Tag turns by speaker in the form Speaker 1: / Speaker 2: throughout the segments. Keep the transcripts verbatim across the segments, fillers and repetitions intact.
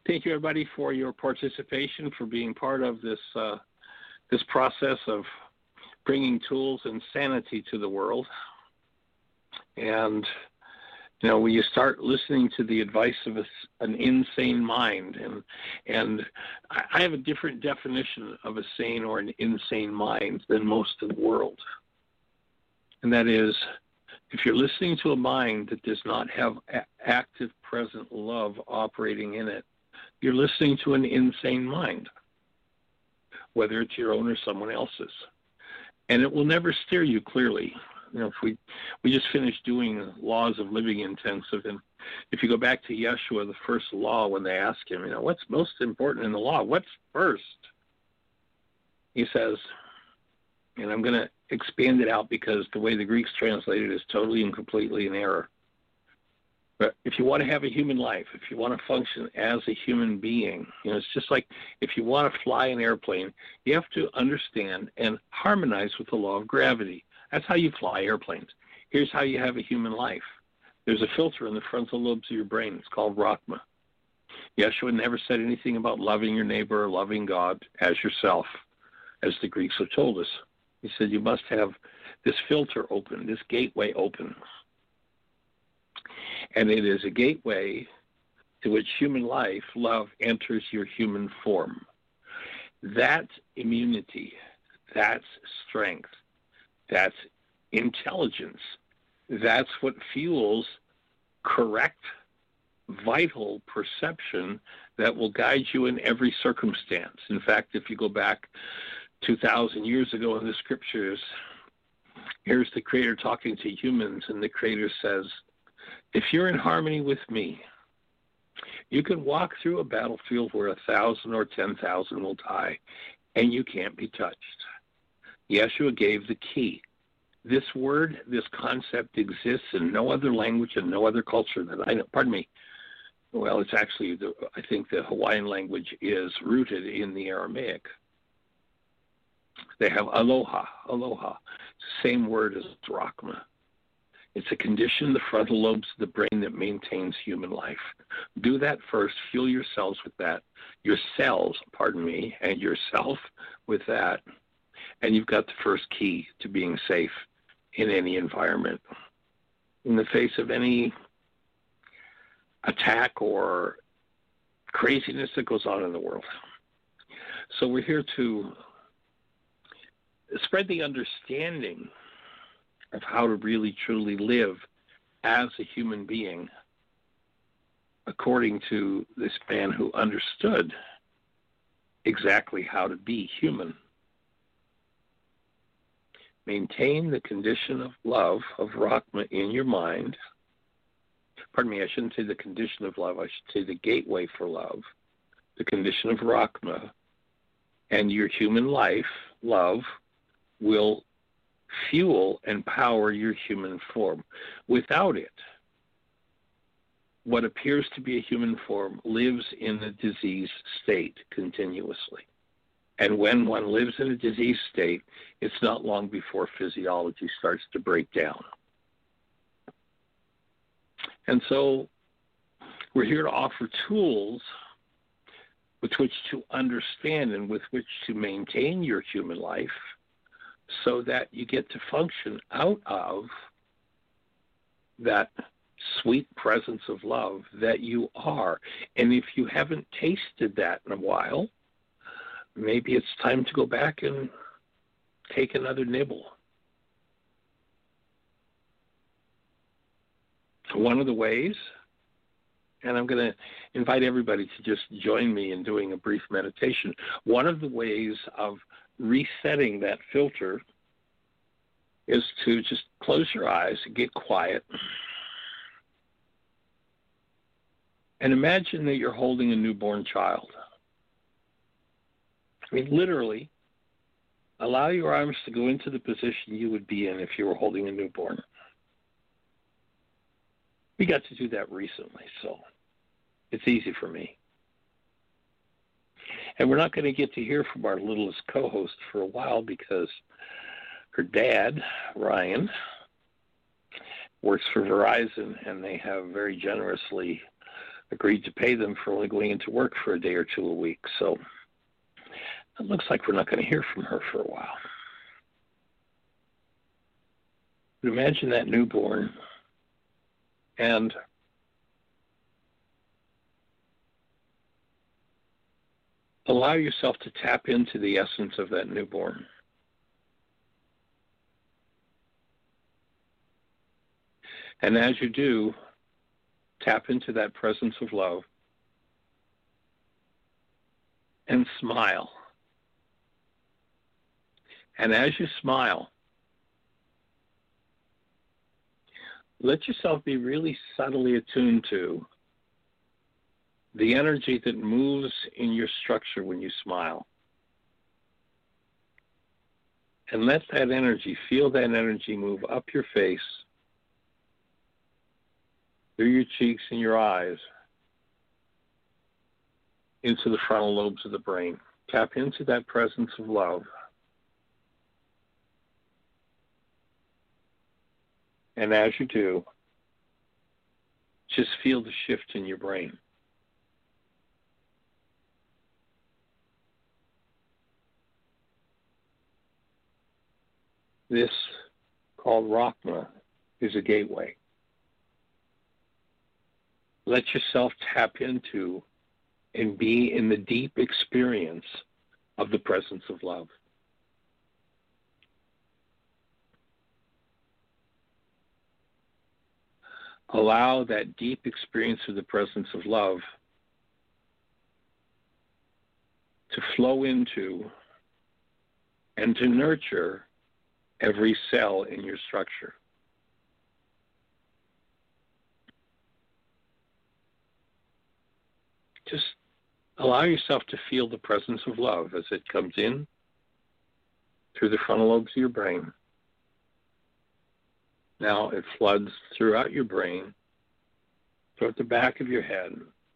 Speaker 1: Thank you, everybody, for your participation, for being part of this uh, this process of bringing tools and sanity to the world. And, you know, when you start listening to the advice of a, an insane mind, and and I have a different definition of a sane or an insane mind than most of the world. And that is, if you're listening to a mind that does not have a- active, present love operating in it, you're listening to an insane mind, whether it's your own or someone else's. And it will never steer you clearly. You know, if we we just finished doing laws of living intensive, and if you go back to Yeshua, the first law, when they ask him, you know, what's most important in the law? What's first? He says, and I'm going to expand it out because the way the Greeks translate it is totally and completely in error. But if you want to have a human life, if you want to function as a human being, you know, it's just like if you want to fly an airplane, you have to understand and harmonize with the law of gravity. That's how you fly airplanes. Here's how you have a human life. There's a filter in the frontal lobes of your brain. It's called Rachma. Yeshua never said anything about loving your neighbor or loving God as yourself, as the Greeks have told us. He said you must have this filter open, this gateway open. And it is a gateway to which human life, love, enters your human form. That's immunity. That's strength. That's intelligence. That's what fuels correct, vital perception that will guide you in every circumstance. In fact, if you go back two thousand years ago in the scriptures, here's the Creator talking to humans, and the Creator says, if you're in harmony with me, you can walk through a battlefield where a thousand or ten thousand will die, and you can't be touched. Yeshua gave the key. This word, this concept exists in no other language and no other culture that I know. Pardon me. Well, it's actually, the, I think the Hawaiian language is rooted in the Aramaic. They have aloha, aloha. It's the same word as drachma. It's a condition in the frontal lobes of the brain that maintains human life. Do that first. Fuel yourselves with that. Your cells, pardon me, and yourself with that. And you've got the first key to being safe in any environment. In the face of any attack or craziness that goes on in the world. So we're here to spread the understanding of how to really truly live as a human being according to this man who understood exactly how to be human. Maintain the condition of love, of Rachma, in your mind. Pardon me, I shouldn't say the condition of love. I should say the gateway for love, the condition of Rachma. And your human life, love, will fuel and power your human form. Without it, what appears to be a human form lives in a diseased state continuously. And when one lives in a diseased state, it's not long before physiology starts to break down. And so we're here to offer tools with which to understand and with which to maintain your human life so that you get to function out of that sweet presence of love that you are. And if you haven't tasted that in a while, maybe it's time to go back and take another nibble. One of the ways, and I'm going to invite everybody to just join me in doing a brief meditation. One of the ways of resetting that filter is to just close your eyes, get quiet, and imagine that you're holding a newborn child. I mean, literally, allow your arms to go into the position you would be in if you were holding a newborn. We got to do that recently, so it's easy for me. And we're not going to get to hear from our littlest co-host for a while because her dad, Ryan, works for Verizon, and they have very generously agreed to pay them for only going into work for a day or two a week. So it looks like we're not going to hear from her for a while. But imagine that newborn and allow yourself to tap into the essence of that newborn. And as you do, tap into that presence of love and smile. And as you smile, let yourself be really subtly attuned to the energy that moves in your structure when you smile. And let that energy, feel that energy move up your face, through your cheeks and your eyes, into the frontal lobes of the brain. Tap into that presence of love. And as you do, just feel the shift in your brain. This, called Rachma, is a gateway. Let yourself tap into and be in the deep experience of the presence of love. Allow that deep experience of the presence of love to flow into and to nurture every cell in your structure. Just allow yourself to feel the presence of love as it comes in through the frontal lobes of your brain. Now it floods throughout your brain, throughout the back of your head,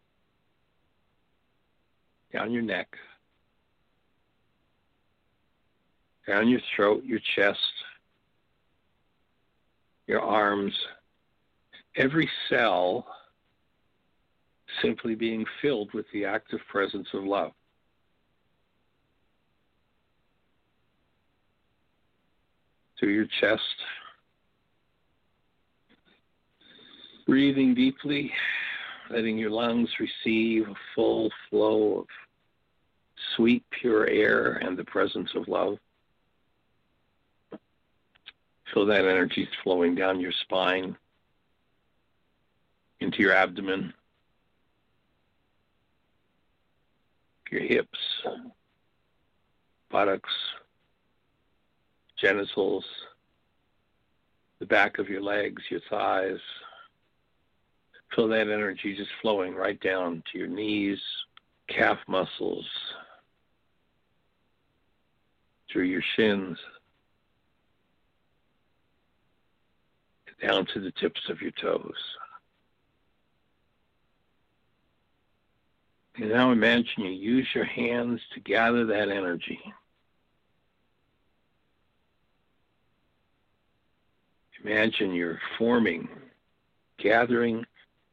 Speaker 1: down your neck, down your throat, your chest, your arms, every cell simply being filled with the active presence of love. Through your chest, breathing deeply, letting your lungs receive a full flow of sweet, pure air and the presence of love. Feel that energy flowing down your spine, into your abdomen, your hips, buttocks, genitals, the back of your legs, your thighs. Feel that energy just flowing right down to your knees, calf muscles, through your shins, down to the tips of your toes. And now imagine you use your hands to gather that energy. Imagine you're forming, gathering,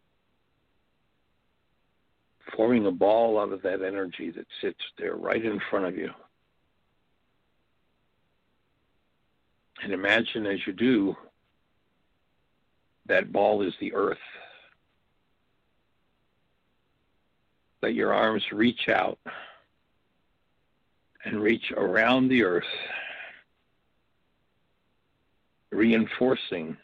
Speaker 1: forming a ball out of that energy that sits there right in front of you. And imagine as you do, that ball is the earth. Let your arms reach out and reach around the earth, reinforcing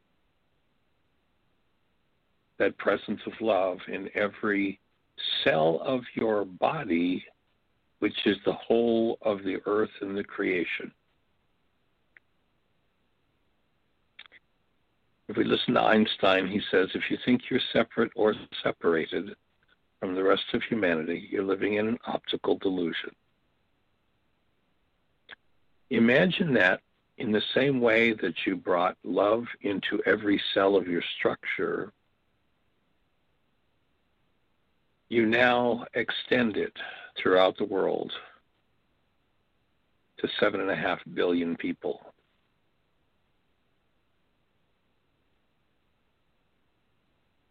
Speaker 1: that presence of love in every cell of your body, which is the whole of the earth and the creation. If we listen to Einstein, he says, if you think you're separate or separated from the rest of humanity, you're living in an optical delusion. Imagine that in the same way that you brought love into every cell of your structure, you now extend it throughout the world to seven and a half billion people.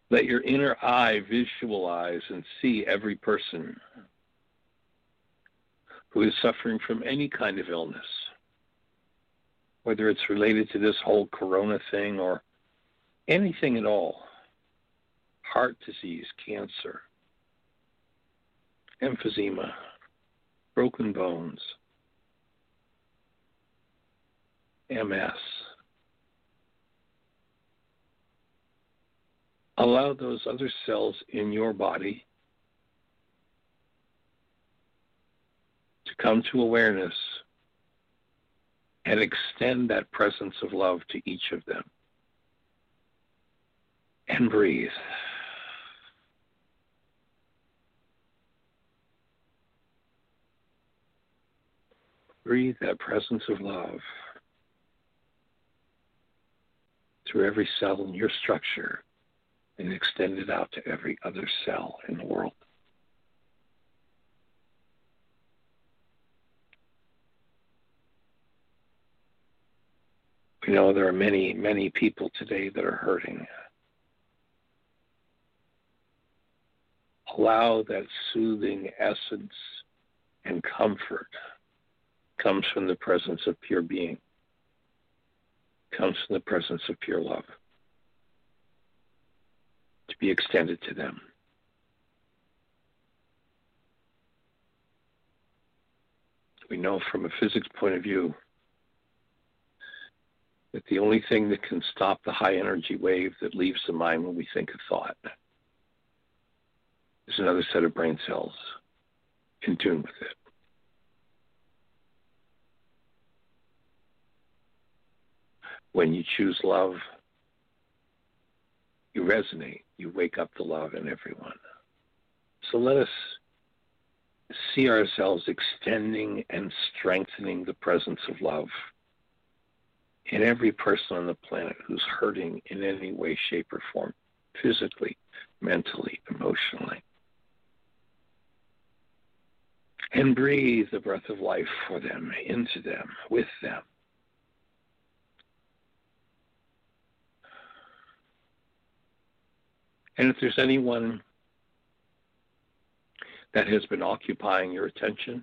Speaker 1: Let your inner eye visualize and see every person who is suffering from any kind of illness, whether it's related to this whole corona thing or anything at all. Heart disease, cancer, emphysema, broken bones, M S. Allow those other cells in your body to come to awareness and extend that presence of love to each of them. And breathe. Breathe that presence of love through every cell in your structure and extend it out to every other cell in the world. We know there are many, many people today that are hurting. Allow that soothing essence and comfort comes from the presence of pure being, comes from the presence of pure love, to be extended to them. We know from a physics point of view that the only thing that can stop the high energy wave that leaves the mind when we think a thought is another set of brain cells in tune with it. When you choose love, you resonate, you wake up the love in everyone. So let us see ourselves extending and strengthening the presence of love in every person on the planet who's hurting in any way, shape, or form, physically, mentally, emotionally. And breathe the breath of life for them, into them, with them. And if there's anyone that has been occupying your attention,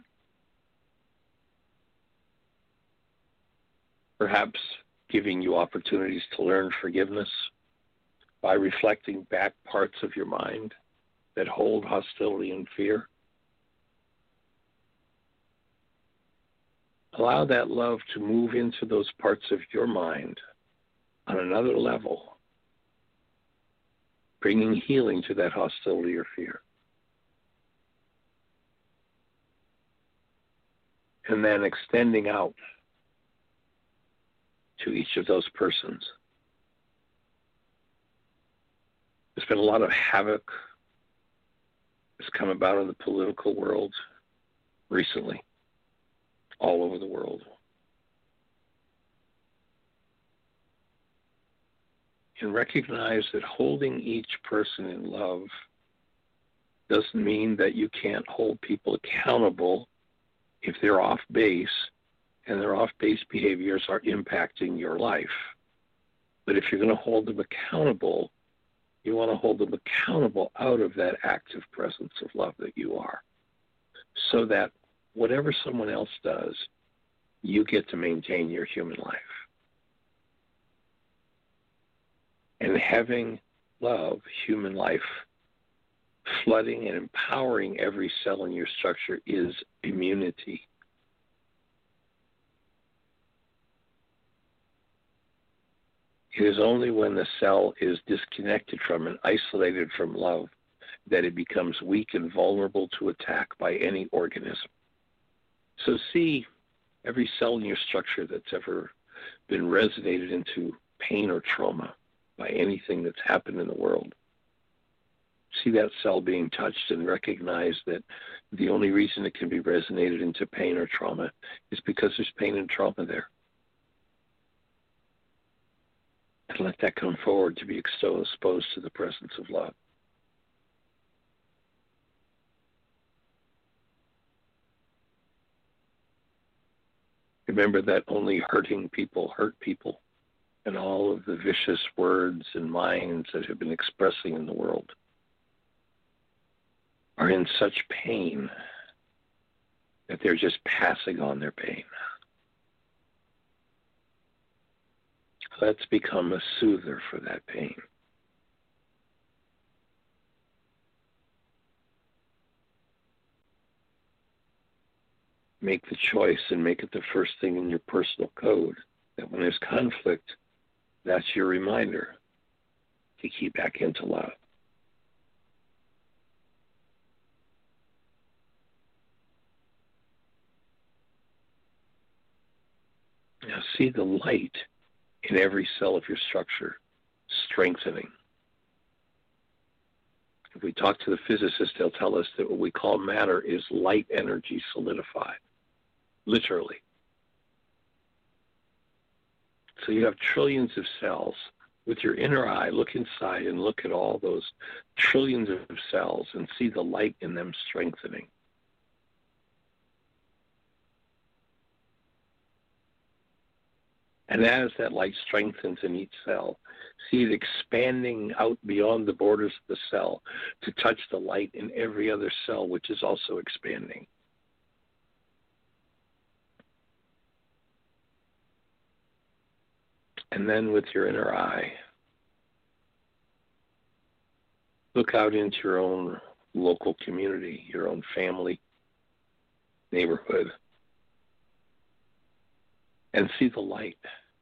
Speaker 1: perhaps giving you opportunities to learn forgiveness by reflecting back parts of your mind that hold hostility and fear, allow that love to move into those parts of your mind on another level, bringing healing to that hostility or fear. And then extending out to each of those persons. There's been a lot of havoc that's come about in the political world recently, all over the world. And recognize that holding each person in love doesn't mean that you can't hold people accountable if they're off base and their off base behaviors are impacting your life. But if you're going to hold them accountable, you want to hold them accountable out of that active presence of love that you are, so that whatever someone else does, you get to maintain your human life. And having love, human life, flooding and empowering every cell in your structure is immunity. It is only when the cell is disconnected from and isolated from love that it becomes weak and vulnerable to attack by any organism. So see every cell in your structure that's ever been resonated into pain or trauma by anything that's happened in the world. See that cell being touched and recognize that the only reason it can be resonated into pain or trauma is because there's pain and trauma there. And let that come forward to be exposed to the presence of love. Remember that only hurting people hurt people. and all of the vicious words and minds that have been expressing in the world are in such pain that they're just passing on their pain. Let's become a soother for that pain. Make the choice and make it the first thing in your personal code that when there's conflict, that's your reminder to keep back into love. Now see the light in every cell of your structure strengthening. If we talk to the physicists, they'll tell us that what we call matter is light energy solidified, literally. So you have trillions of cells. With your inner eye, look inside and look at all those trillions of cells and see the light in them strengthening. And as that light strengthens in each cell, see it expanding out beyond the borders of the cell to touch the light in every other cell, which is also expanding. And then with your inner eye, look out into your own local community, your own family, neighborhood, and see the light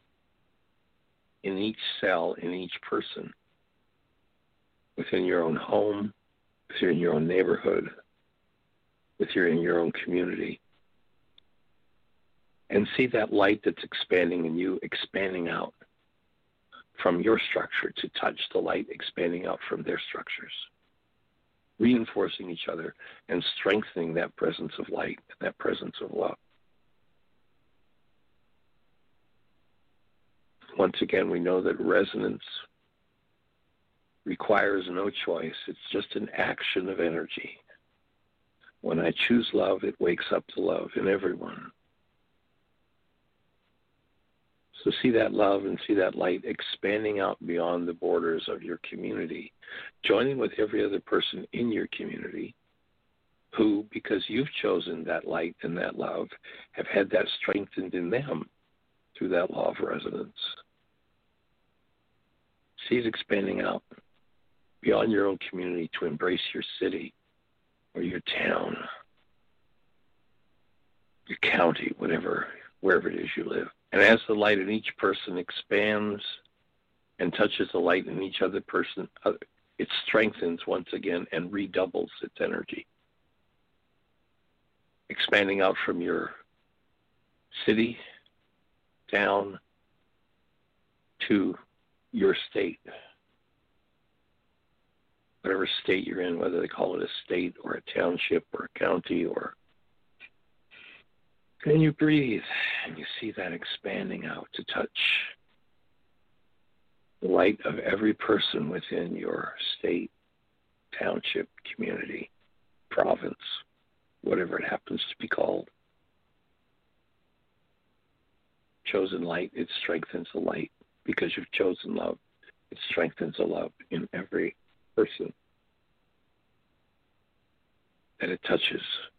Speaker 1: in each cell, in each person, within your own home, within your own neighborhood, within your own community. And see that light that's expanding in you, expanding out from your structure to touch the light expanding out from their structures, reinforcing each other and strengthening that presence of light, that presence of love. Once again, we know that resonance requires no choice. It's just an action of energy. When I choose love, it wakes up the love in everyone. So see that love and see that light expanding out beyond the borders of your community, joining with every other person in your community who, because you've chosen that light and that love, have had that strengthened in them through that law of resonance. See it expanding out beyond your own community to embrace your city or your town, your county, whatever, wherever it is you live. And as the light in each person expands and touches the light in each other person, it strengthens once again and redoubles its energy, expanding out from your city, town, to your state. Whatever state you're in, whether they call it a state or a township or a county or... And you breathe, and you see that expanding out to touch the light of every person within your state, township, community, province, whatever it happens to be called. Chosen light, it strengthens the light. Because you've chosen love, it strengthens the love in every person that it touches.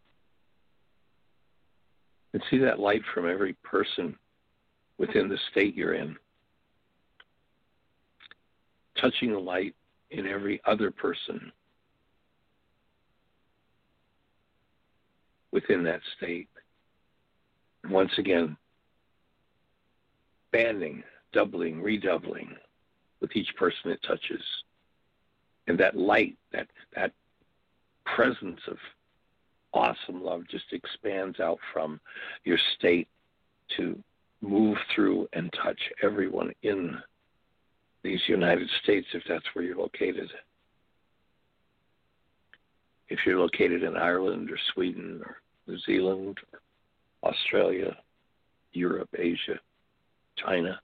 Speaker 1: And see that light from every person within the state you're in, touching the light in every other person within that state. And once again, banding, doubling, redoubling with each person it touches. And that light, that that presence of awesome love just expands out from your state to move through and touch everyone in these United States, if that's where you're located. If you're located in Ireland or Sweden or New Zealand, or Australia, Europe, Asia, China,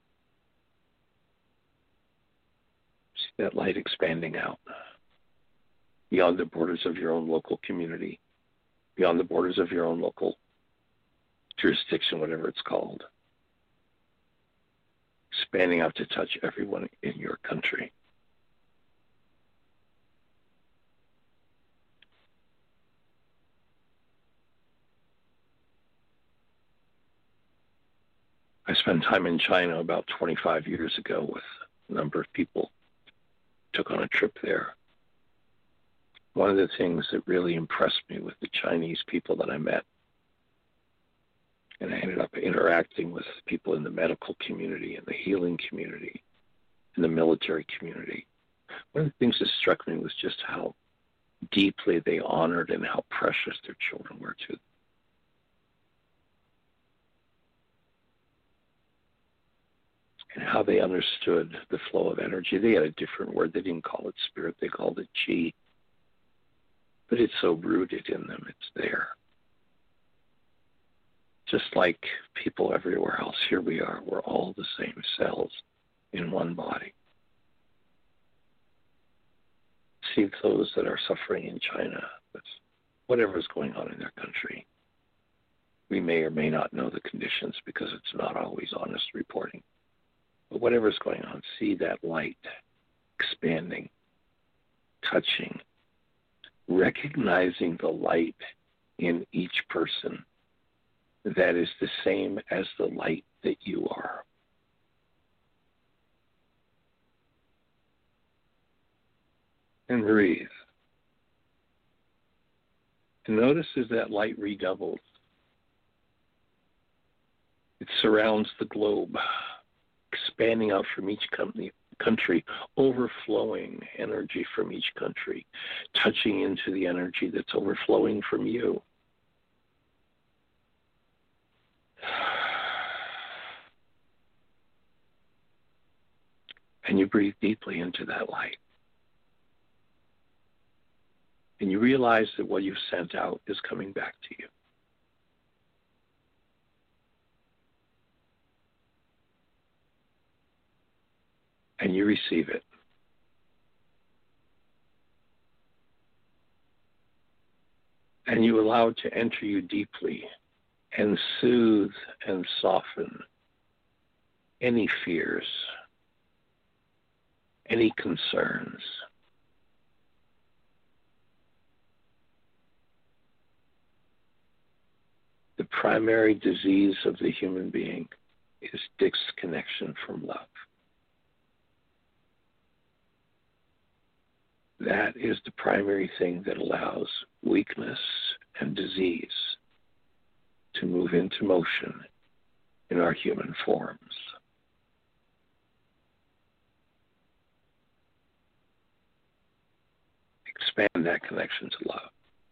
Speaker 1: see that light expanding out beyond the borders of your own local community, beyond the borders of your own local jurisdiction, whatever it's called. expanding out to touch everyone in your country. I spent time in China about twenty-five years ago with a number of people. Took on a trip there. One of the things that really impressed me with the Chinese people that I met, and I ended up interacting with people in the medical community, in the healing community, in the military community. One of the things that struck me was just how deeply they honored and how precious their children were to them. And how they understood the flow of energy. They had a different word. They didn't call it spirit. They called it chi. But it's so rooted in them. It's there. Just like people everywhere else, here we are. We're all the same cells in one body. See those that are suffering in China with whatever's going on in their country. We may or may not know the conditions because it's not always honest reporting. But whatever's going on, see that light expanding, touching, recognizing the light in each person that is the same as the light that you are. And breathe. And notice as that light redoubles, it surrounds the globe, expanding out from each company, country, overflowing energy from each country, touching into the energy that's overflowing from you. And you breathe deeply into that light. And you realize that what you've sent out is coming back to you. And you receive it. And you allow it to enter you deeply and soothe and soften any fears, any concerns. The primary disease of the human being is disconnection from love. That is the primary thing that allows weakness and disease to move into motion in our human forms. Expand that connection to love.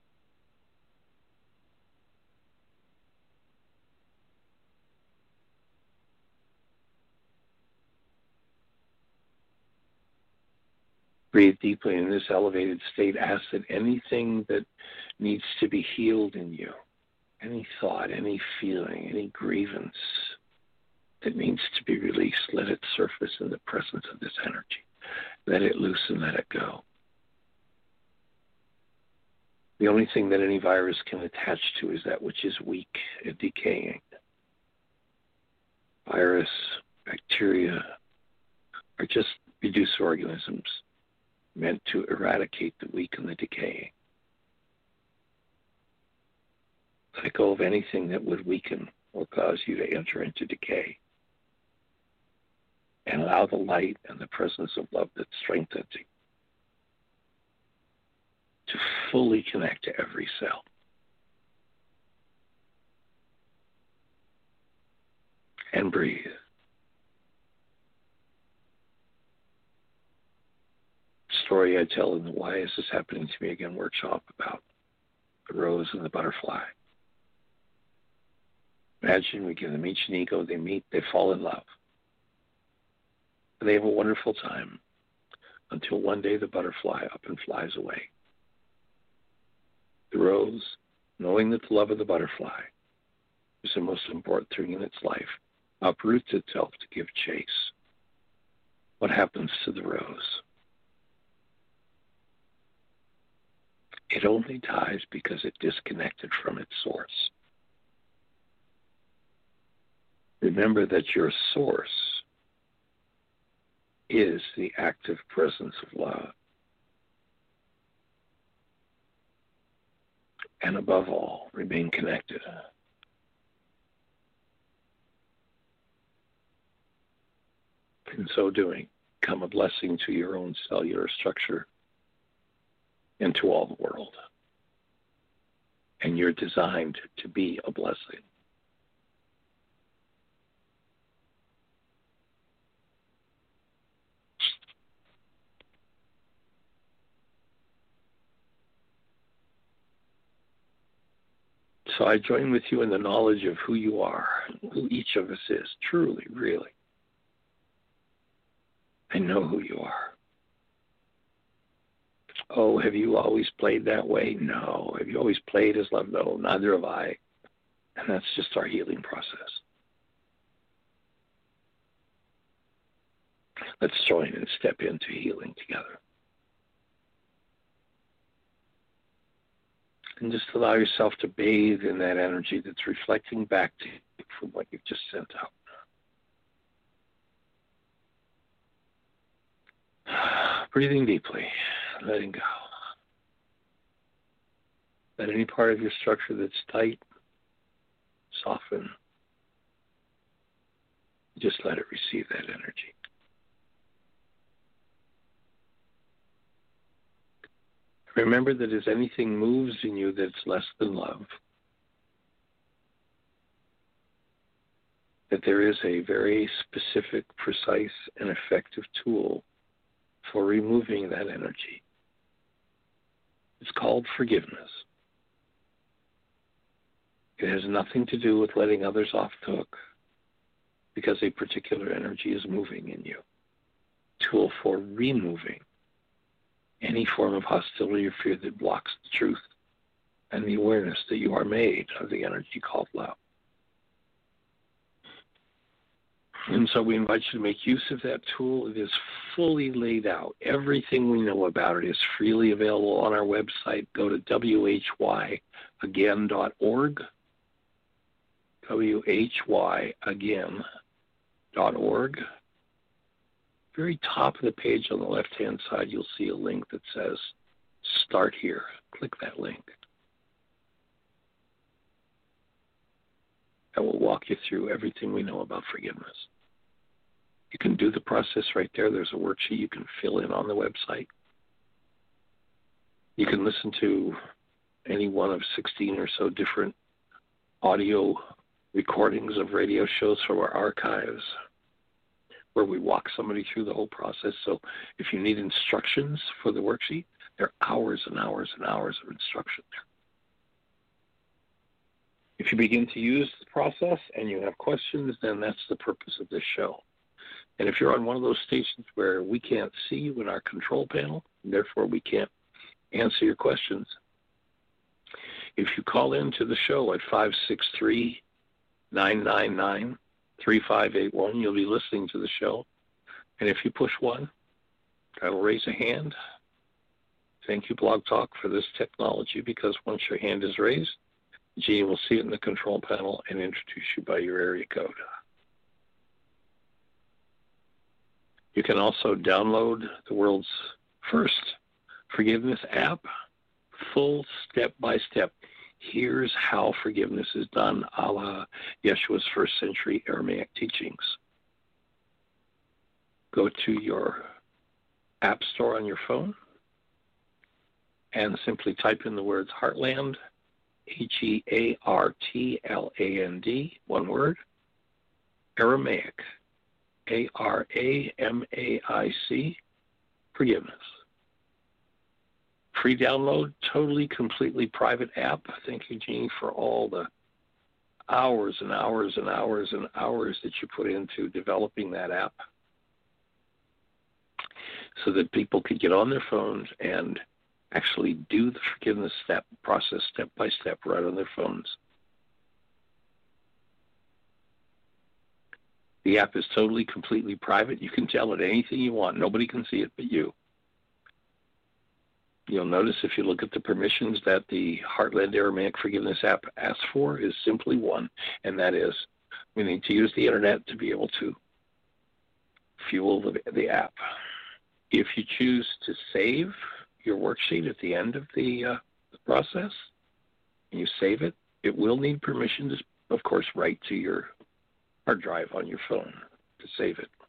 Speaker 1: Breathe deeply in this elevated state. Ask that anything that needs to be healed in you, any thought, any feeling, any grievance that needs to be released, let it surface in the presence of this energy. Let it loose and let it go. The only thing that any virus can attach to is that which is weak and decaying. Virus, bacteria are just reduced organisms meant to eradicate the weak and the decaying. Let go of anything that would weaken or cause you to enter into decay. And allow the light and the presence of love that strengthens you to fully connect to every cell. And breathe. Story I tell in the Why Is This Happening to Me Again workshop about the rose and the butterfly. Imagine we give them each an ego, they meet, they fall in love. And they have a wonderful time until one day the butterfly up and flies away. The rose, knowing that the love of the butterfly is the most important thing in its life, uproots itself to give chase. What happens to the rose? It only dies because it disconnected from its source. Remember that your source is the active presence of love. And above all, remain connected. In so doing, become a blessing to your own cellular structure and to all the world. And you're designed to be a blessing. So I join with you in the knowledge of who you are, who each of us is, truly, really. I know who you are. Oh, have you always played that way? No. Have you always played as love? No, neither have I. And that's just our healing process. Let's join and step into healing together. And just allow yourself to bathe in that energy that's reflecting back to you from what you've just sent out. Breathing deeply, letting go. Let any part of your structure that's tight soften. Just let it receive that energy. Remember that as anything moves in you that's less than love, that there is a very specific, precise, and effective tool for removing that energy. It's called forgiveness. It has nothing to do with letting others off the hook because a particular energy is moving in you. Tool for removing any form of hostility or fear that blocks the truth and the awareness that you are made of the energy called love. And so we invite you to make use of that tool. It is fully laid out. Everything we know about it is freely available on our website. Go to w h y again dot org, w h y again dot org. Very top of the page on the left-hand side, you'll see a link that says, Start Here. Click that link. And we'll walk you through everything we know about forgiveness. You can do the process right there. There's a worksheet you can fill in on the website. You can listen to any one of sixteen or so different audio recordings of radio shows from our archives where we walk somebody through the whole process. So if you need instructions for the worksheet, there are hours and hours and hours of instruction there. If you begin to use the process and you have questions, then that's the purpose of this show. And if you're on one of those stations where we can't see you in our control panel, and therefore we can't answer your questions, if you call in to the show at five six three, nine nine nine, three five eight one, you'll be listening to the show. And if you push one, that'll raise a hand. Thank you, Blog Talk, for this technology, because once your hand is raised, Jeannie will see it in the control panel and introduce you by your area code. You can also download the world's first forgiveness app, full step-by-step. Here's how forgiveness is done, a la Yeshua's first century Aramaic teachings. Go to your app store on your phone and simply type in the words Heartland, H E A R T L A N D, one word, Aramaic, A R A M A I C, forgiveness. Free download, totally, completely private app. Thank you, Jeannie, for all the hours and hours and hours and hours that you put into developing that app so that people could get on their phones and actually do the forgiveness step process step by step right on their phones. The app is totally, completely private. You can tell it anything you want. Nobody can see it but you. You'll notice if you look at the permissions that the Heartland Aramaic Forgiveness app asks for is simply one, and that is we need to use the internet to be able to fuel the, the app. If you choose to save your worksheet at the end of the, uh, the process, and you save it, it will need permission to, of course, write to your hard drive on your phone to save it.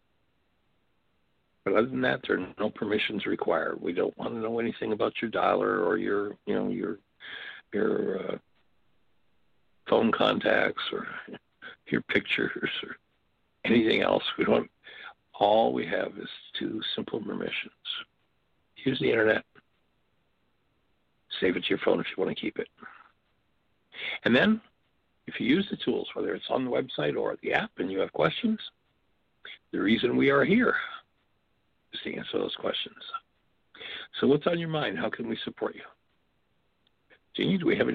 Speaker 1: But other than that, there are no permissions required. We don't want to know anything about your dollar or your, you know, your your uh, phone contacts or your pictures or anything else. We don't. All we have is two simple permissions. Use the internet. Save it to your phone if you want to keep it. And then, if you use the tools, whether it's on the website or the app, and you have questions, the reason we are here is to answer those questions. So what's on your mind? How can we support you? Jeannie, do we have any